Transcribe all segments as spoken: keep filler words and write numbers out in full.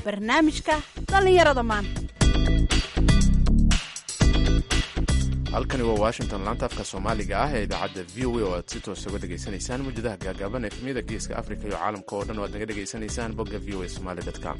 barnaamijka dhallinyarada maanta. halkani waa washington laanta afka soomaaliga ah ee idaacadda v o a oo aad si toos uga dhegaysanaysaan mawjadaha gaagaaban ee efmiyada geeska afrika iyo caalamka oo dhan oo aad naga dhegaysanaysaan bogga v o a somali dot com.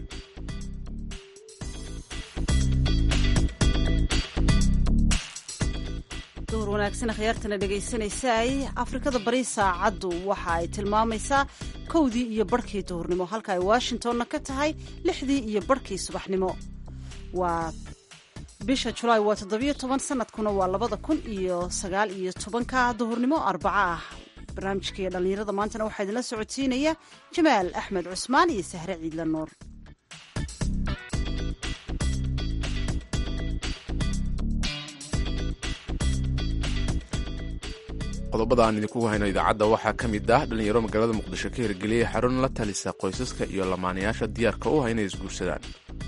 duhur wanaagsan khiyaartana dhegaysanaysaay afrikada bari saacaddu waxa ay tilmaamaysaa kowdii iyo barhkii duhurnimo halka ay washingtonna ka tahay lixdii iyo barhkii subaxnimo. waa bisha julaay waa toddobiyo toban sanadkuna waa labada kun iyo sagaal iyo tobanka duhurnimo arbaca ah. barnaamijkii dhallinyarada maantana waxaa idinla socodsiinaya jamaal axmed cusmaan iyo sahre ciidla nuur. qodobada aan idinkugu hayno idaacadda waxaa ka mid ah dhallinyaro magaalada muqdisho ka hirgeliyey xarun la talisa qoysaska iyo lamaanayaasha diyaarka u ah inay isguursadaan.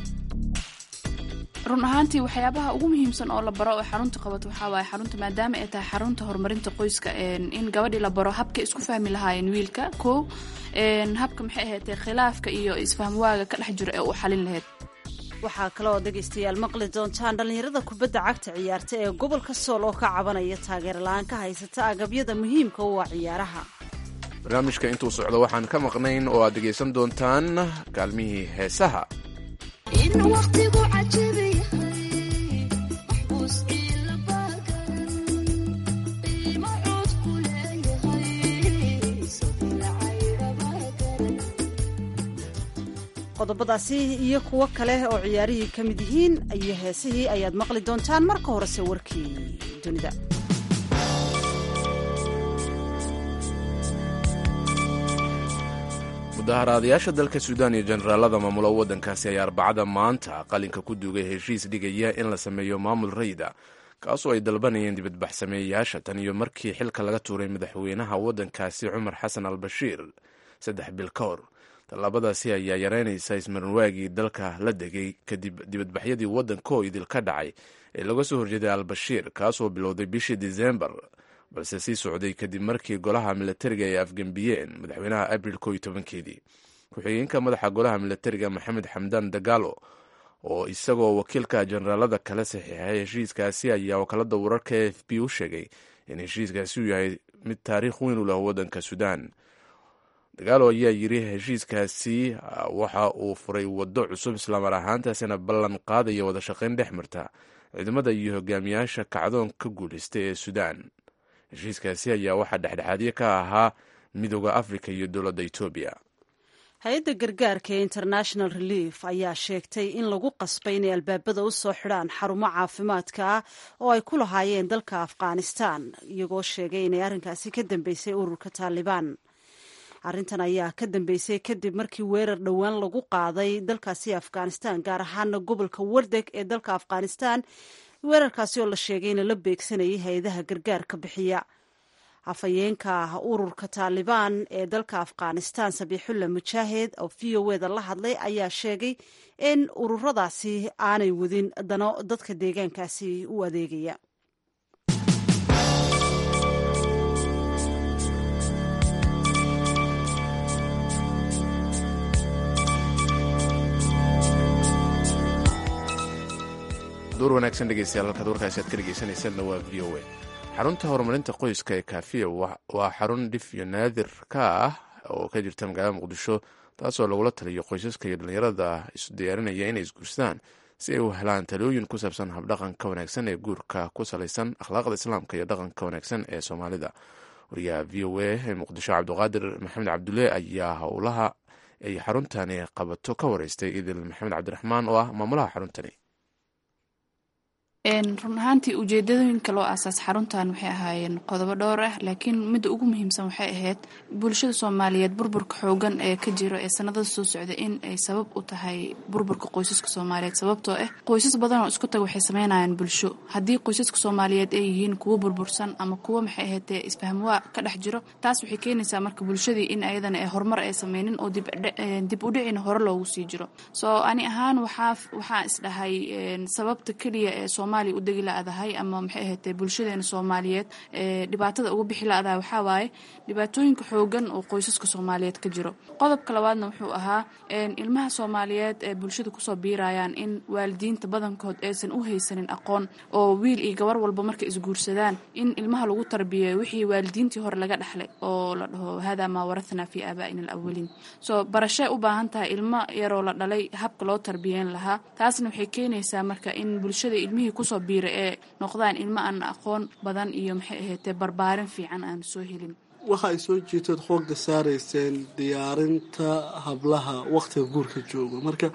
run ahaantii waxyaabaha ugu muhiimsan oo la baro oo xarunta qabato waxaa waaye xarunta maadaama ay tahay xarunta horumarinta qoyska in gabadhii la baro habka isku fahmi lahaayeen wiilka koo habka maxay ahayd khilaafka iyo isfahmwaaga ka dhex jiro ee u xalin lahayd. waxaa kaloo dhegaystayaal maqli doontaan dhallinyarada kubadda cagta ciyaarta ee gobolka sool oo ka cabanaya taageer la-aan ka haysata agabyada muhiimka u ah ciyaaraha. barnaamijka intuu socdo waxaan ka maqnayn oo aad dhegaysan doontaan kaalmihii heesaha. qodobadaasi iyo kuwo kale oo ciyaarihii ka mid yihiin iyo heesihii ayaad maqli doontaan marka horese warkii dunida. mudaharaadayaasha dalka suudaan iyo jenaraalada maamula waddankaasi ayaa arbacada maanta qalinka ku duugay heshiis dhigaya in la sameeyo maamul rayida kaasoo ay dalbanayeen dibadbaxsameeyayaasha tan iyo markii xilka laga tuuray madaxweynaha waddankaasi cumar xasan al bashiir saddex bil ka hor. tallaabadaasi ayaa yareynaysa ismarinwaagii dalka la degay kadib dibadbaxyadii waddanka oo idil ka dhacay ee laga soo horjeeday al-bashiir kaasoo bilowday bishii disembar balse sii socday kadib markii golaha milatariga ay afgembiyeen madaxweynaha abril koo iyo tobankeedii. ku-xigeenka madaxa golaha milatariga maxamed xamdaan dagaalo oo isagoo wakiilka jenaraalada kala saxiixay heshiiskaasi ayaa wakaalada wararka e f b u sheegay in heshiiskaasi uu yahay mid taariikh weyn u leh waddanka suudaan. dagaalo ayaa yiri heshiiskaasi waxa uu furay waddo cusub islamar ahaantaasina ballan qaadaya wada shaqayn dhex marta ciidamada iyo hogaamiyaasha kacdoon ka guulaystay ee suudaan. heshiiskaasi ayaa waxaa dhexdhexaadyo ka ahaa midooda afrika iyo dowladda etoobiya. hay-adda gargaarka ee international relief ayaa sheegtay in lagu qasbay inay albaabada u soo xidhaan xarumo caafimaadka ah oo ay ku lahaayeen dalka afghanistan iyagoo sheegay inay arrinkaasi ka dambeysay ururka taalibaan. arrintan ayaa ka dambeysay kadib markii weerar dhowaan lagu qaaday dalkaasi afghanistan gaar ahaana gobolka wardeg ee dalka afghanistan weerarkaasi oo la sheegay in la beegsanayay hay-adaha gargaarka bixiya. afhayeenka ururka taalibaan ee dalka afghanistan sabiixulla mujaahed oo v o eda la hadlay ayaa sheegay in ururadaasi aanay wadin dano dadka deegaankaasi u adeegaya. duur wanaagsan dhegeystayaal halkaad warkaasi aad ka dhegeysanaysanna waa v o a. xarunta horumarinta qoyska ee kaafiya waa xarun dhif iyo naadir ka ah oo ka jirta magaalada muqdisho taasoo lagula taliyo qoysaska iyo dhallinyarada isu diyaarinaya inay isguursadaan si ay u helaan talooyin ku saabsan habdhaqanka wanaagsan ee guurka ku salaysan akhlaaqda islaamka iyo dhaqanka wanaagsan ee soomaalida. wariyaha v o a ee muqdisho cabdiqaadir maxamed cabdulle ayaa howlaha ay xaruntani qabato ka wareystay idil maxamed cabdiraxmaan oo ah maamulaha xaruntani. run ahaantii ujeedadooyinka loo aasaas xaruntan waxay ahaayeen qodobo dhowr ah laakiin midda ugu muhiimsan waxay ahayd bulshada soomaaliyeed burburka xoogan ee ka jiro ee sanadada soo socda in ay sabab u tahay burburka qoysaska soomaaliyeed sababtoo ah qoysas badan oo isku tag waxay sameynayaan bulsho haddii qoysaska soomaaliyeed ay yihiin kuwo burbursan ama kuwo maxay ahayd isfahmwaa ka dhex jiro taas waxay keenaysaa marka bulshadii in ayadana ay horumar ay sameynin oo dib u dhicin hore loogu sii jiro. soo ani ahaan waxaa waxaa isdhahay sababta keliya ee Soomaaliya soomaaliya u degi la-dahay ama maxay ahayd bulshadeena soomaaliyeed dhibaatada uga bixi la-dahay waxaa waaye dhibaatooyinka xoogan oo qoysaska soomaaliyeed ka jiro. qodobka labaadna wuxuu ahaa ilmaha soomaaliyeed ee bulshada kusoo biirayaan in waalidiinta badankood aysan u haysanin aqoon oo wiil iyo gabar walba markay isguursadaan in ilmaha lagu tarbiyeeyo wixii waalidiintii hore laga dhaxlay oo la dhaho hada maa warathnaa fii aabaa'ina alawaliin. soo barashee u baahan tahay ilmo yaroo la dhalay habka loo tarbiyeyn lahaa. taasna waxay keenaysaa marka in bulshada ilmihii kusoo biira ee noqdaan ilmo aan aqoon badan iyo maxay ahayd barbaarin fiican aan soo helin. waxa ay soo jeetood xoogga saarayseen diyaarinta hablaha waqtiga guurka jooga, marka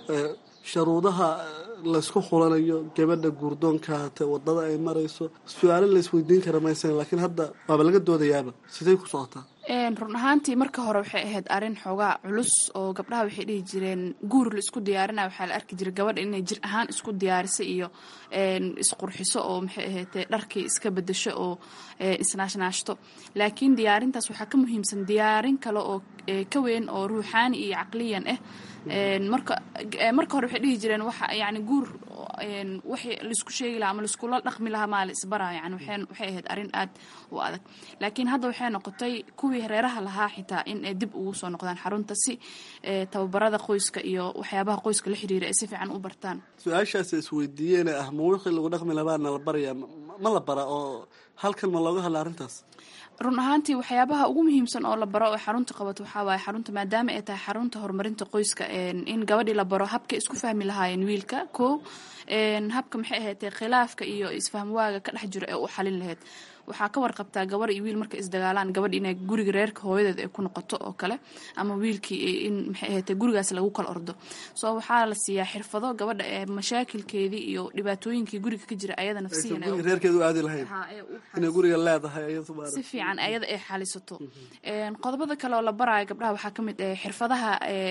sharuudaha laysku xulanayo gabadha guurdoonka hate wadada ay marayso su-aalo laysweydiin kara maysan, laakiin hadda waaba laga doodayaaba. sidee ku socotaa? run ahaantii marka hore waxay ahayd arin xoogaa culus oo gabdhaha waxay dhihi jireen guur la isku diyaarinaya waxaa la arki jiray gabadha inay jir ahaan isku diyaariso iyo isqurxiso oo maxay ahayd dharkii iska bedesho oo isnaashnaashto. laakiin diyaarintaas waxaa ka muhiimsan diyaarin kale oo ka weyn oo ruuxaani iyo caqliyan ah. marka marka hore waxay dhihi jireen waxa yani guur waxay laisku sheegi lahaa ama laiskula dhaqmi lahaa maa la isbaraa yani waxay ahayd arrin aad u adag. laakiin hadda waxay noqotay kuwii reeraha lahaa xitaa in ay dib ugu soo noqdaan xarunta si tababarada qoyska iyo waxyaabaha qoyska la xiriira ay si fiican u bartaan. su-aashaas isweydiiyeen ah ma wixii lagu dhaqmi lahaa na la barayaa ma la bara oo halkan ma looga hadla arrintaas? run ahaantii waxyaabaha ugu muhiimsan oo la baro oo xarunta qabato waxaa waaye xarunta maadaama ay tahay xarunta horumarinta qoyska in gabadhii la baro habkay isku fahmi lahaayeen wiilka ko habka maxay ahayd khilaafka iyo isfahmwaaga ka dhex jiro ee u xalin lahayd. waxaa ka warqabtaa gabar iyo wiil markay isdagaalaan gabadh inay guriga reerka hooyadeed ay ku noqoto oo kale ama wiilkii in maxay ahayd gurigaas lagu kala ordo. soo waxaa la siiyaa xirfado gabadha ee mashaakilkeedii iyo dhibaatooyinkii guriga ka jira ayada nafsiyan ay reerkeedu aadi lahayd inay guriga leedahay ayadu baa si fiican ayada ay xalisato. qodobada kale oo la barayo gabdhaha waxaa ka mid ah xirfadaha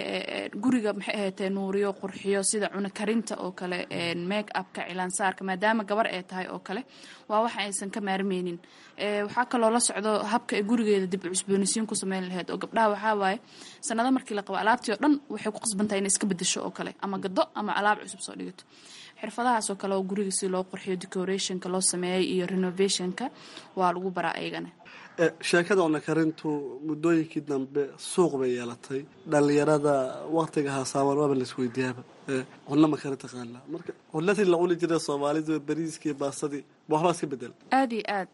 guriga maxay ahayd nuuriyo qurxiyo sida cuna karinta oo kale make upka cilaansaarka maadaama gabar ay tahay oo kale waa waxa aysan ka maarmeynin. waxaa kaloo la socdo habka ay gurigeeda dib u cusboonaysiin ku sameyn lahayd oo gabdhaha waxaa waaye sanado markii la qabo alaabtii oo dhan waxay ku qasbantahay inay iska bedesho oo kale ama gado ama alaab cusub soo dhigato. xirfadahaas oo kale oo guriga si loo qurxiyo decorationka loo sameeyay iyo renovationka waa lagu baraa ayagana. sheekada cuna karintu muddooyinkii dambe suuq bay yeelatay. dhalinyarada waqtiga haasaaban waaba laisweydiyaaba cunno ma karin taqaanaa, marka cunadii la cuni jiray soomaalidu bariiskii baasadii waxbaa iska bedel aad iyo aad.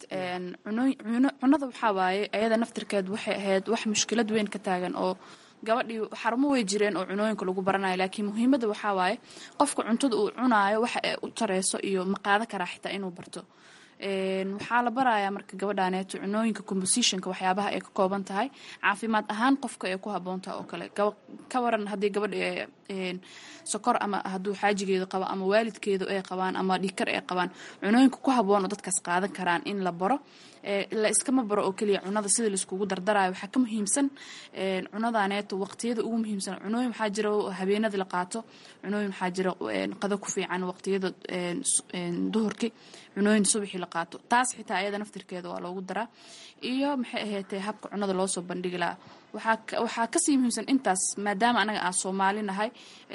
cunada waxaa waaye ayada naftirkeed waxay ahayd wax mushkilad weyn ka taagan oo gabadhii xarumo way jireen oo cunooyinka lagu baranayo, laakiin muhiimadda waxaa waaye qofka cuntada uu cunaayo waxa ay u tareyso iyo ma qaada karaa xitaa inuu barto. waxaa la barayaa marka gabadhaaneeto cunooyinka compositionka waxyaabaha ay ka kooban tahay caafimaad ahaan qofka ay ku haboontaha oo kale ka waran haddii gabadha sokor ama hadduu xaajigeedu qabo ama waalidkeedu ay qabaan ama dhikar ay qabaan cunooyinka ku haboon oo dadkaas qaadan karaan in la baro. la iskama baro oo keliya cunada sida laiskugu dardarayo waxaa ka muhiimsan cunadaaneeto waqtiyada ugu muhiimsan. cunooyin waxaa jira habeenadii la qaato, cunooyin waxaa jira qado ku fiican waqtiyada duhurkii, cunooyin subaxii la qaato. taas xitaa ayada naftirkeeda waa loogu daraa iyo maxay ahayd habka cunada loo soo bandhigi lahaa. waxaa kasii muhiimsan intaas maadaama anaga aan Soomaali nahay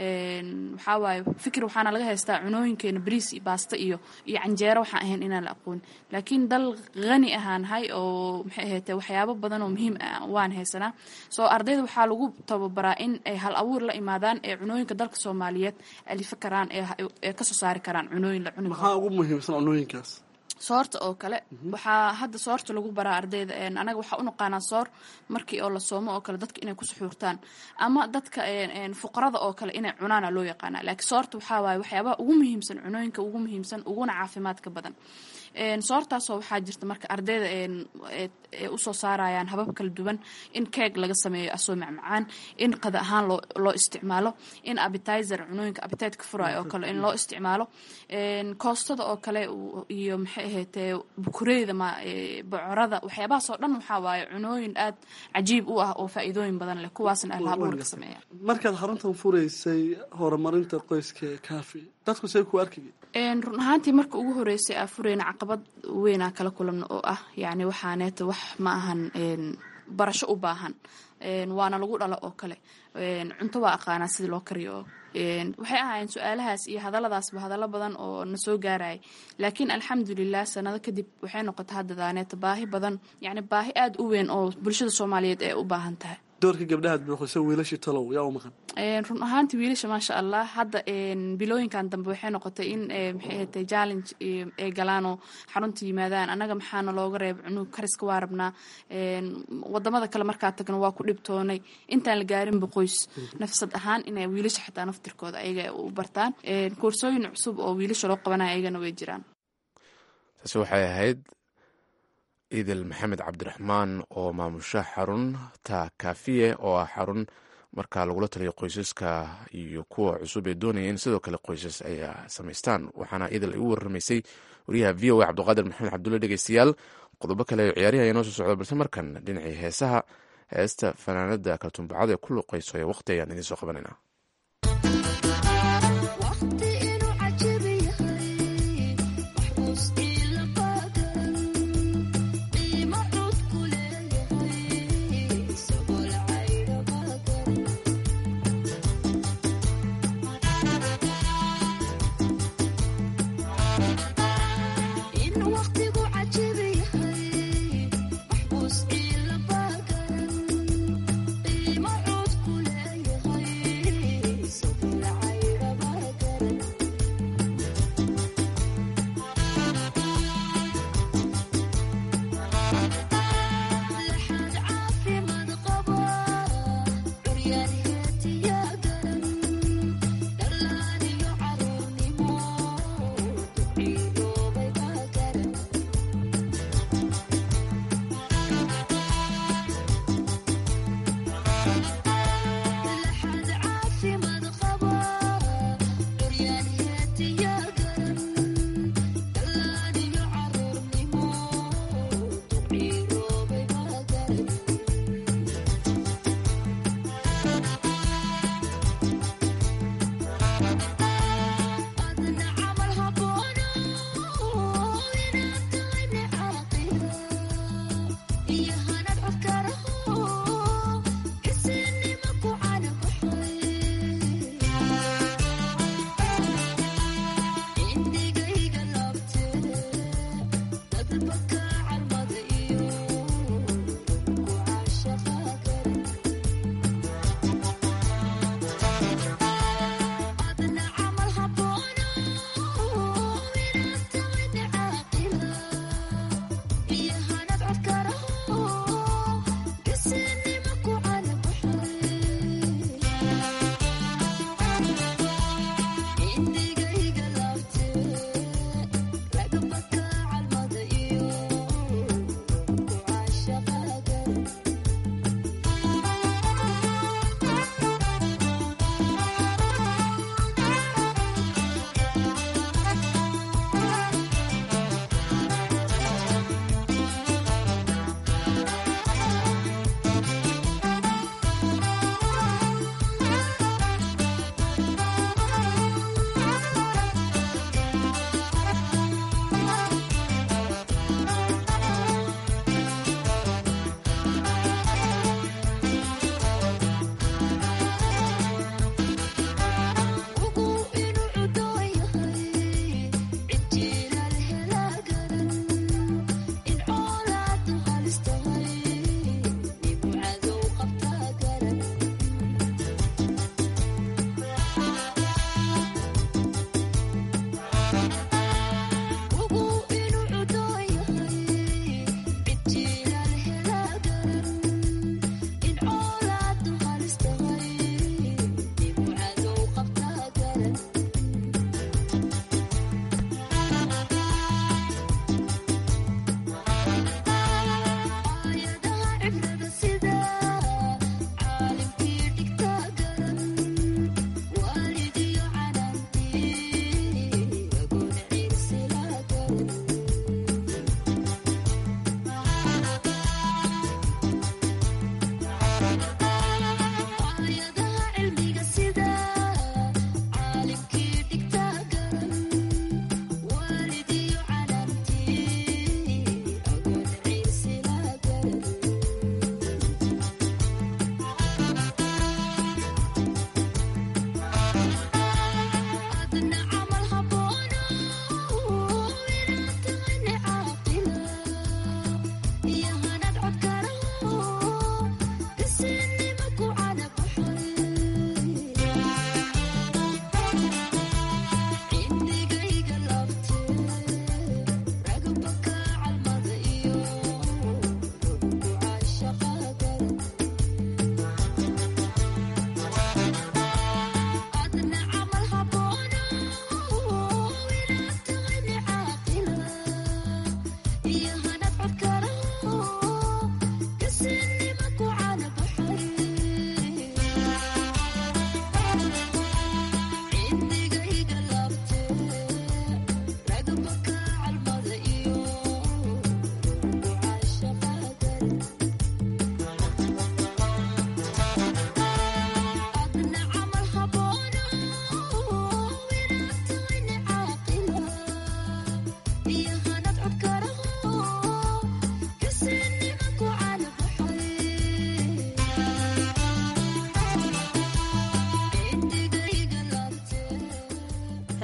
waxaa waaye fikir waxaana laga haystaa cunooyinkeena bariis iyo baasta iyo iyo canjeero waxaan ahayn inaan la aqoon, laakiin dal qani ahaan hay oo maxay ahayd waxyaabo badan oo muhiim ah waan haysanaa. soo ardayda waxaa lagu tababaraa in ay hal abuur la imaadaan ee cunooyinka dalka Soomaaliyeed alifa karaan ee ka soo saari karaan cunooyin la cuni. maxaa ugu muhiimsan cunooyinkaas? soorta oo kale waxaa hadda soorta lagu baraa ardayda. anaga waxaa u naqaanaa soor markii oo la soomo oo kale dadka inay ku suxuurtaan ama dadka fuqarada oo kale inay cunaana loo yaqaana, laakiin soorta waxaa waaye waxyaabaha ugu muhiimsan cunooyinka ugu muhiimsan uguna caafimaadka badan. soortaasoo waxaa jirta marka ardayda ay usoo saarayaan habab kala duwan in keeg laga sameeyo asoo macmacaan, in qada ahaan loo isticmaalo, in appetizer cunooyinka appetite ka furaayo oo kale in loo isticmaalo, koostada oo kale iyo maxay ahayd bukureyda ma bocorada waxyaabahaas oo dhan waxaa waaye cunooyin aad cajiib u ah oo faa'iidooyin badan leh, kuwaasna ay lahabuur ka sameeyaan. markaad xaruntan furaysay horumarinta qoyska kaafi dadku say ku arkayeen? run ahaantii marka ugu horeysay aa fureyna caqabad weynaa kala kulanno oo ah yani waxaaneeta wax ma ahan barasho u baahan waana lagu dhalo oo kale. cunto waa aqaanaa sidii loo kariyo waxay ahaayeen su-aalahaas iyo hadalladaasba hadallo badan oo na soo gaarayay laakiin alxamdulilah sanado kadib waxay noqotay hadda daaneeta baahi badan yacni baahi aada u weyn oo bulshada soomaaliyeed ee u baahan tahay doorka gabdhahaad buuxisa wiilashii talow yaa u maqan run ahaantii wiilasha maasha allah hadda bilooyinkan dambe waxay noqotay in maxay ahatay challenge ay galaanoo xarunta yimaadaan annaga maxaana looga reeb cunug kariska waa rabnaa wadamada kale markaa tagna waa ku dhibtoonay intaan la gaarinba qoys nafsad ahaan inay wiilasha xitaa naftirkooda ayaga u bartaan koorsooyin cusub oo wiilasha loo qabanaya ayagana way jiraan taasi waxay ahayd idil maxamed cabdiraxmaan oo maamusha xarunta kaafiye oo ah xarun markaa lagula taliyo qoysaska iyo kuwa cusub ee doonaya in sidoo kale qoysas ay samaystaan waxaana idil ay u warramaysay wariyaha v o a cabdiqaadir maxamed cabdulle dhegeystayaal qodobo kale oo ciyaarihi ayaa noo soo socda balse markan dhinacii heesaha heesta fanaanada kaltuumbacada ee ku luqayso ee waqti ayaan idiin soo qabanayna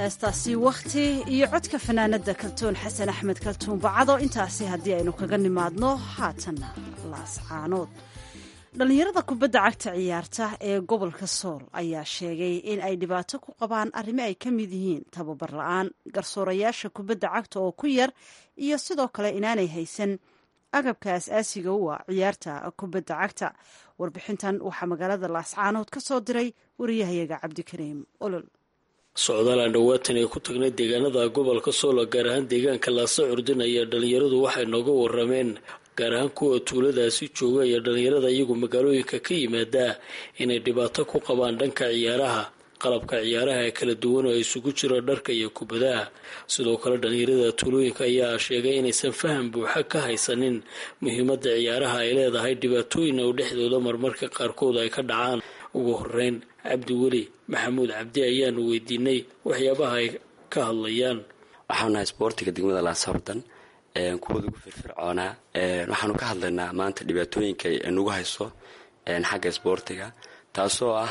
heestaasi wakhti iyo codka fanaanada kaltuun xasan axmed kaltuun bacado intaasi haddii aynu kaga nimaadno haatanna laascaanood dhallinyarada kubadda cagta ciyaarta ee gobolka sool ayaa sheegay in ay dhibaato ku qabaan arrimo ay ka mid yihiin tababar la-aan garsoorayaasha kubadda cagta oo ku yar iyo sidoo kale inaanay haysan agabka as-aasiga u ah ciyaarta kubadda cagta warbixintan waxaa magaalada laascaanood ka soo diray wariyahayaga cabdikariim olol socdaal aan dhawaatan ay ku tagnay deegaanada gobolka sool gaar ahaan deegaanka laasa curdin ayaa dhalinyaradu waxay nooga warameen gaar ahaan kuwa tuuladaasi jooga iyo dhalinyarada iyagu magaalooyinka ka yimaadaa inay dhibaato ku qabaan dhanka ciyaaraha qalabka ciyaaraha ee kala duwan oo isugu jiro dharka iyo kubadaha sidoo kale dhalinyarada tuulooyinka ayaa sheegay inaysan faham buuxa ka haysanin muhiimada ciyaaraha ay leedahay dhibaatooyin oo dhexdooda marmarka qaarkood ay ka dhacaan ugu horeyn cabdiweli maxamuud cabdi ayaanu weydiinay waxyaabaha ay ka hadlayaan. waxaanu nahay isboortiga degmada laasabdan kuwooda ugu firfircoonaa waxaanu ka hadlaynaa maanta dhibaatooyinka nagu hayso xagga isboortiga taasoo ah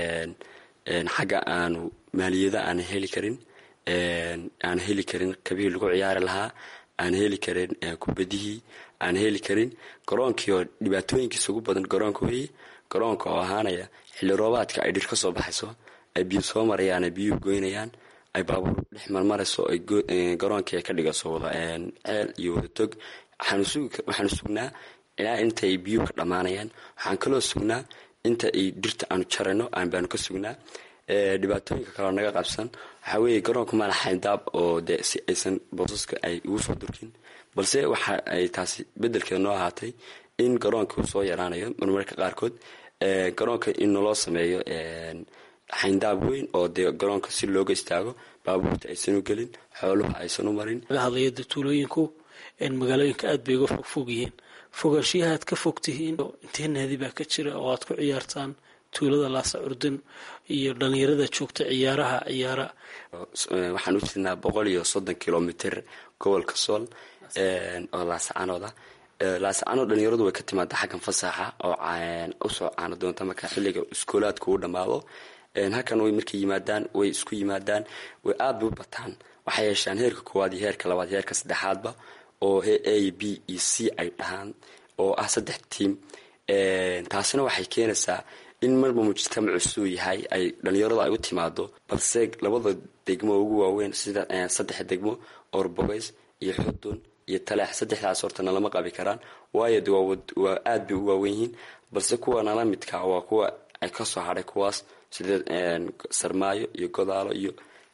xagga aanu maaliyada aan heli karin aan heli karin kabihii lagu ciyaari lahaa aan heli karin kubadihii aan heli karin garoonkii oo dhibaatooyinkiisa ugu badan garoonka weye garoonka oo ahaanaya xilli roobaadka ay dhir ka soo baxayso ay biyo soo marayaan ay biyuhu goynayaan ay baabuur dhex marmarayso ay garoonkii ay ka dhigayso wada ceel iyo wada tog waxaanu sugnaa ilaa inta ay biyuhu ka dhammaanayaan waxaan kaloo sugnaa inta ay dhirta aanu jarayno aan baanu ka sugnaa dhibaatooyinka kaleo naga qabsan waxaa weeye garoonka maala xayndaab oo dee si aysan boosaska ay ugu soo durkin balse waxa ay taasi bedelkeeda noo ahaatay in garoonka uu soo yaraanayo marmarka qaarkood garoonka in naloo sameeyo xayndaab weyn oo dee garoonka si looga istaago baabuurta aysan u gelin xooluhu aysan u marin. laga hadlayada tuulooyinku magaalooyinka aad bay uga fogfog yihiin fogaashiyaha aad ka fog tihiin intee naadi baa ka jira oo aad ku ciyaartaan tuulada laasa curdin iyo dhalinyarada joogta ciyaaraha ciyaara. waxaan u jirnaa boqol iyo soddon kilomitr gobolka sool oo laascaanooda laascaanood dhalinyaradu way ka timaada xaggan fasaxa oo usoo caano doonta marka xilliga iskoolaadka uu dhammaado halkan way markay yimaadaan way isku yimaadaan way aad bay u bataan waxay yeeshaan heerka koowaad iyo heerka labaad heerka saddexaadba oo a b iyo c ay dhahaan oo ah saddex tiim taasina waxay keenaysaa in marba mujtamacu yahay ay dhalinyaradu ay u timaado balse labada degmo ugu waaweyn sida saddex degmo orbogays iyo xudun iyo taleex saddexdaas horta nalama qabi karaan waayo waa aad bay u waawen yihiin balse kuwa nala midka waa kuwa ay ka soo hadhay kuwaas sida sarmaayo iyo godaalo iyo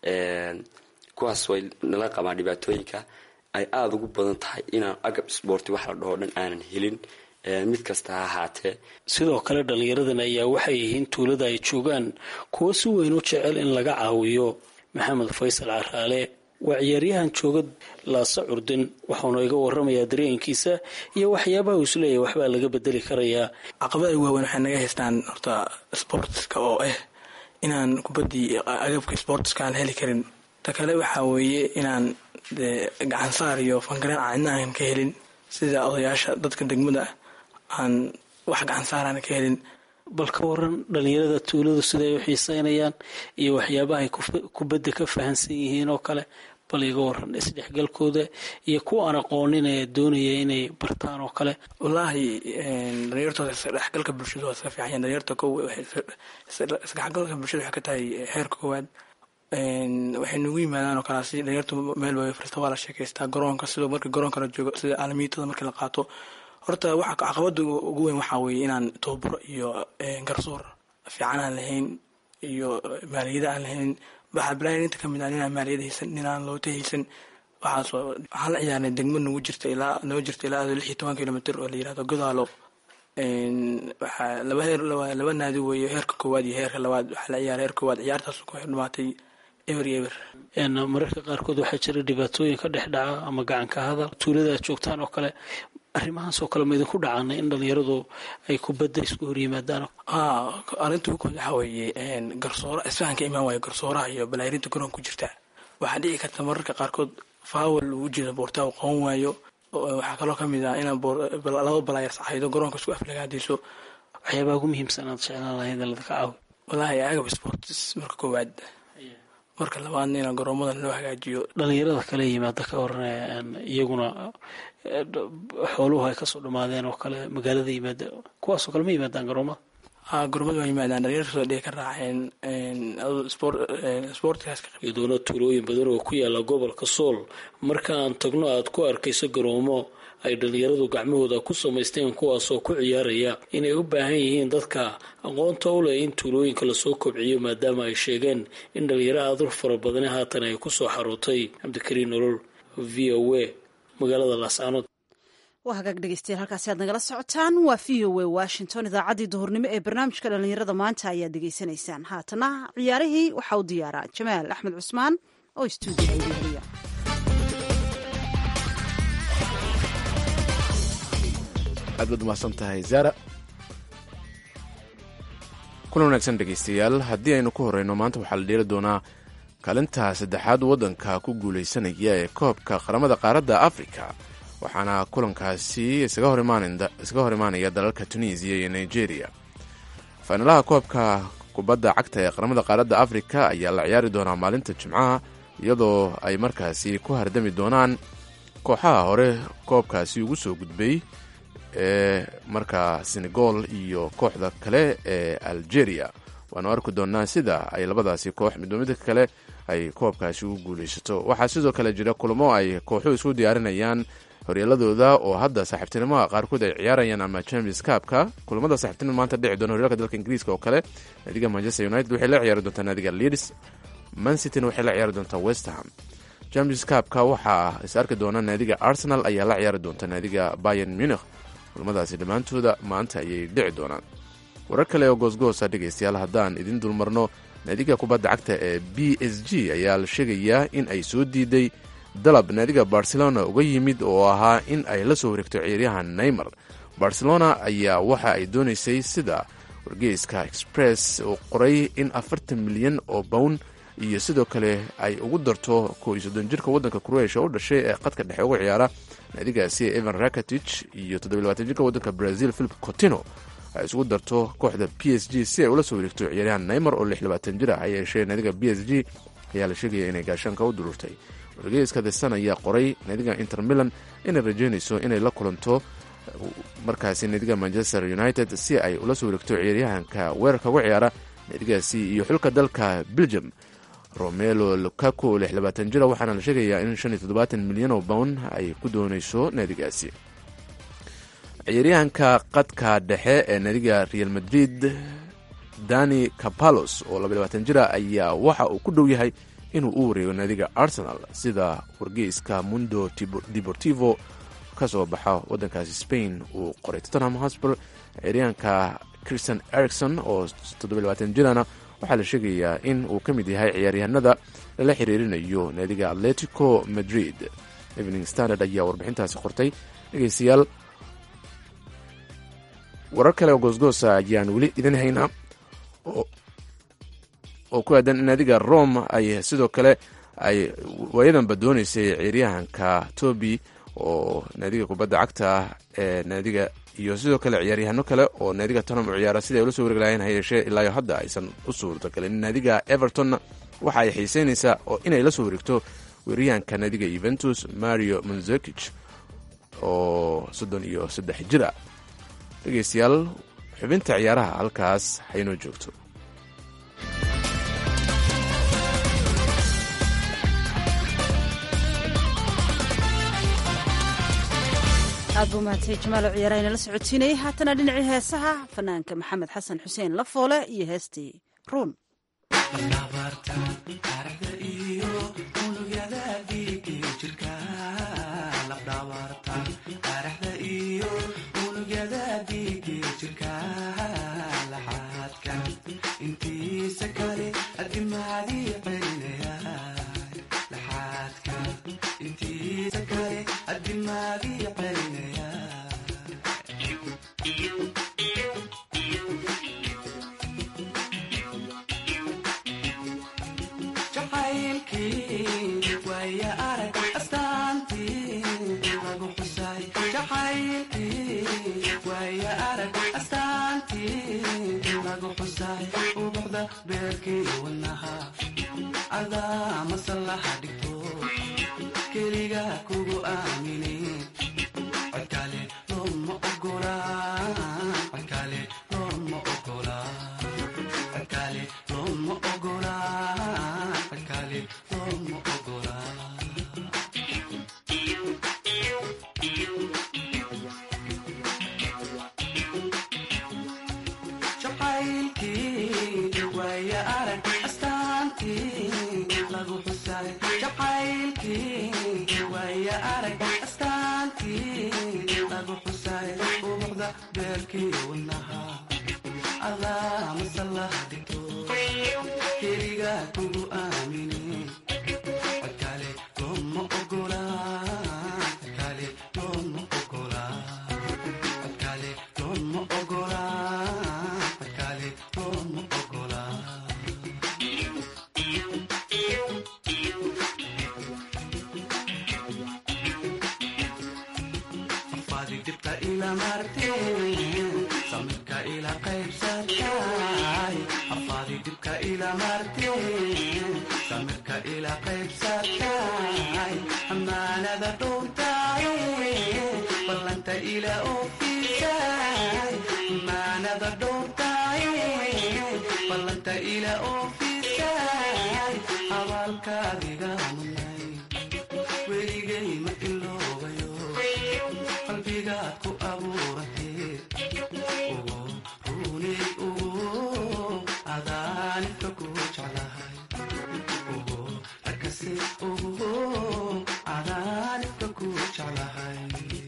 kuwaas way nala qabaan dhibaatooyinka ay aada ugu badan tahay inaan agab isboorti wax la dhaho dhan aanan helin mid kasta ha ahaatee. sidoo kale dhalinyaradan ayaa waxay yihiin tuulada ay joogaan kuwo si weyn u jecel in laga caawiyo. maxamed faysal caraale waa ciyaaryahan jooga laasa curdin waxauna iga waramayaa dareenkiisa iyo waxyaabaha uu isleeyahay waxbaa laga bedeli karayaa. caqabada waaweyn waxay naga haystaan horta sportska oo ah inaan kubaddii agabka sportska aan heli karin. ta kale waxaa weeye inaan gacansaar iyo fangareen caadna aan ka helin sida odayaasha dadka degmada aan wax gacansaar aan ka helin. bal ka waran dhalinyarada tuuladu siday u xiiseynayaan iyo waxyaabaha ay kubadda ka fahansan yihiin oo kale bal iga waran isdhexgalkooda iyo kuwa aan aqoonin ee doonaya inay bartaan oo kale. wallaahi dhalinyartooda isdhexgalka bulshada waa iska fiican dhalinyarta isdhexgalka bulshada waxay ka tahay heerka koowaad waxay nagu yimaadaan oo kalaasi dhalinyarta meel waa firsta waa la sheekaystaa garoonka sidoo marka garoonka la joogo sida caalamiitada markii la qaato horta waxa caqabada ugu weyn waxaa weeye inaan tababaro iyo garsoor fiican aan lahayn iyo maaliyada aan lahayn baxaablayn inta kamid ah inaan maaliyada haysan inaan loota haysan waxaas waxaan la ciyaarnay degmo nagu jirta ilaa nagu jirta ilaa lix iyo toban kilomitr oo la yirahdo godaalo waxaa laba heer laba naadi weeye heerka koowaad iyo heerka labaad waxaa la ciyaaray heerka koowaad ciyaartaas ku dhamaatay eber eber. mararka qaarkood waxaa jira dhibaatooyin ka dhex dhaca ama gacanka hadal tuulada aad joogtaan oo kale arrimahaasoo kale ma idinku dhacana in dhalinyaradu ay kubadda isku hor yimaadaan? arrinta ugu kood waxaa weeye garsoora isfahanka imaan waayo garsooraha iyo balaayirinta garoon ku jirta waxaa dhici karta mararka qaarkood faawal uu jeeda boortaa uu qaban waayo. waxaa kaloo kamid ah inaan laba balaayar saxaydo garoonka isku aflagaadayso. waxyaabaha ugu muhiimsan aad jeclaan lahayd in ladaka caawi? wallaahi agab sports marka koowaad marka labaadna in garoomada loo hagaajiyo. dhalinyarada kale yimaada ka waran iyaguna xooluhu ay kasoo dhamaadeen oo kale magaalada yimaada kuwaasoo kale ma yimaadaan garoomada? garoomada waa yimaadaan dhalinyarta dhee ka raaceen sportkaas ka qayb. iyadoona tuulooyin badan oo ku yaala gobolka sool marka aan tagno aad ku arkayso garoomo ay dhalinyaradu gacmahooda ku samaysteen kuwaasoo ku ciyaaraya inay u baahan yihiin dadka aqoonta u leh in tuulooyinka lasoo kobciyo maadaama ay sheegeen in dhalinyaro adur fara badani haatan ay kusoo xarootay. cabdikariin nolol, v o a, magaalada laascaanood. waa hagaag dhegeystayaal halkaasi aad nagala socotaan waa v o a washington. idaacaddii duhurnimo ee barnaamijka dhalinyarada maanta ayaad degeysanaysaan. haatana ciyaarihii waxaa u diyaaraa jamaal axmed cusmaan oo stuudiga idiinaya. aad baad umahadsan tahay zaara. kuna wanaagsan dhegaystayaal, haddii aynu ku horeyno maanta waxaa la dheeli doonaa kaalinta saddexaad waddanka ku guulaysanaya ee koobka qaramada qaaradda afrika, waxaana kulankaasi isaga hor imaanaya dalalka tunisiya iyo nigeria. fainalaha koobka kubadda cagta ee qaramada qaaradda afrika ayaa la ciyaari doonaa maalinta jimcaha, iyadoo ay markaasi ku hardami doonaan kooxaha hore koobkaasi ugu soo gudbay ee markaa senegal iyo kooxda kale ee algeria. waanu arki doonaa sida ay labadaasi koox midba midka kale ay koobkaasi ugu guulaysato. waxaa sidoo kale jira kulamo ay kooxuhu isku diyaarinayaan horyaaladooda oo hadda saaxiibtinimada qaarkood ay ciyaarayaan ama champions cupka. kulamada saaxiibtinimada maanta dhici doona horyaalka dalka ingiriiska oo kale, naadiga manchester united waxay la ciyaari doontaa naadiga leeds, mancityna waxay la ciyaari doontaa west ham. champions cupka waxaa is arki doona naadiga arsenal ayaa la ciyaari doonta naadiga bayern munich. kulamadaasi dhammaantooda maanta ayay dhici doonaan. warar kale oo goosgoosa dhegaystayaal haddaan idin dulmarno, naadiga kubadda cagta ee b s g ayaa la sheegayaa in ay soo diiday dalab naadiga barcelona uga yimid oo ahaa in ay la soo wareegto ciyaaryahan neymar. barcelona ayaa waxa ay doonaysay sida wargeyska express uu qoray in afartan milyan oo bown iyo sidoo kale ay ugu darto koo iyo soddon jirka waddanka croatia u dhashay ee qadka dhexe uga ciyaara naadigaasi evan rakatich iyo toddobiy labaatan jirka waddanka brazil philip coutinho ay isugu darto kooxda p s g si ay ula soo wareegto ciyaaryahan neymar oo lix labaatan jir ah. ha yeeshee naadiga b s g ayaa la sheegaya inay gaashaanka u dururtay. wargeyska the sun ayaa qoray naadiga inter milan inay rajeynayso inay la kulanto markaasi naadiga manchester united si ay ula soo wareegto ciyaaryahanka weerarka uga ciyaara naadigaasi iyo xulka dalka belgium romelo lukaku oo lix labaatan jira, waxaana la sheegayaa in shan iyo toddobaatan milyan oo bown ay ku doonayso naadigaasi. ciyaaryahanka qadka dhexe ee naadiga real madrid dani capalos oo laba labaatan jira ayaa waxa uu ku dhow yahay inuu u wareego naadiga arsenal, sida wargeyska mundo deportivo ka soo baxa waddankaasi spain uu qoray. tottenham hotspur ciyaaryahanka christian ericson oo toddobiy labaatan jirana waxaa la sheegayaa in uu ka mid yahay ciyaaryahanada lala xiriirinayo naadiga atletico madrid. evening standard ayaa warbixintaasi qortay. dhegeystayaal, warar kale oo goosgoosa ayaan weli idin haynaa oo ku aadan in naadiga rome ay sidoo kale ay waayadanba doonaysay ciyaaryahanka toby oo naadiga kubadda cagta ee naadiga iyo sidoo kale ciyaaryahano kale oo naadiga tottenham u ciyaara sidai ay ula soo wareegi lahayn. ha yeeshee ilaayo hadda aysan u suurtagalin. naadiga everton waxa ay xiiseynaysaa oo inay la soo wareegto weeryahanka naadiga yuventus mario manzukich oo soddon iyo saddex jir ah. dhegeystayaal, xubinta ciyaaraha halkaas haynoo joogto. aad buu mahadsan jamaal oo ciyaaraha inala socotiinayay. haatana dhinacii heesaha fanaanka maxamed xasan xuseen lafoole iyo heestii ruun. adaa masallaha dhigto keliga kugu aamine codkale looma ogola codkale looma ogola codkale looma ogola codkale looma ogola jacaylkii waaya arag astaantii lagu xusay jacaylkii waaya arag astaantii lagu xusay ubuqda beerkii wadnaha adaa masallaha dhigto keliga kugu aamine codkale looma ogola codkale looma ogola codkale looma ogola codkale looma ogola afaadi dhibka ila marteen samirka ila qaybsatay afaadi dhibka ila marteen samirka ila qaybsatay amaanada dhowrtay ballanta ila oofisay amaanada dhowrtay ballanta ila oofisay abaalkaadiga munay weligay ma iloobayo qalbigaad ku abuuratee ugu runay ugu adaanibka ku jeclahay ugu rakasi ugu adaanibka ku jeclahay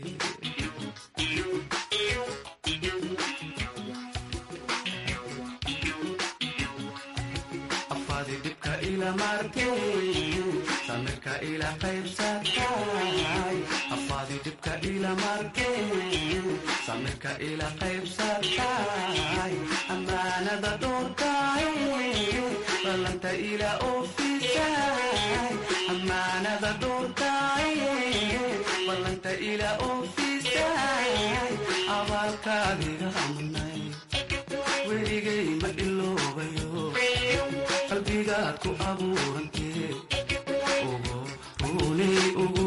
afaadi dhibka ila marteen samirka ila qaybsatay afaadi dhibka ila marteen samirka ila qaybsatay amaanada dhowrtay ballanta ila oofisay amaanada dhowrtay ballanta ila oofisay abaalkaadiga munay weligay ma iloobayo qalbigaad ku abuurantee ugu runay ugu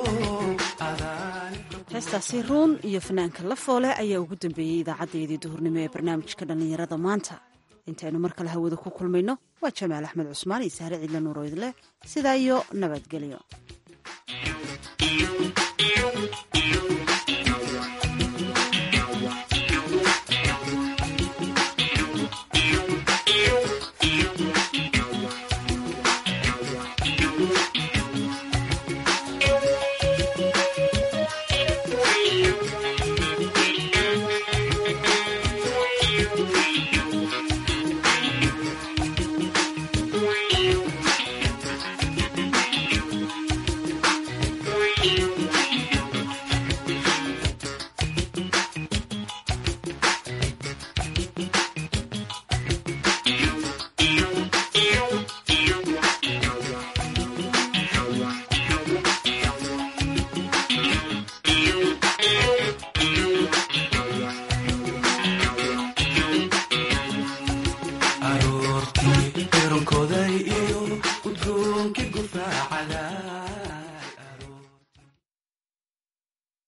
heestaasi ruun iyo fanaanka lafoole ayaa ugu dambeeyey idaacadeedii duhurnimo ee barnaamijka dhallinyarada maanta intaynu mar kale hawada ku kulmayno waa jamaal axmed cusmaan iyo sahre ciidla nuuroydleh sidaa iyo nabadgelyo.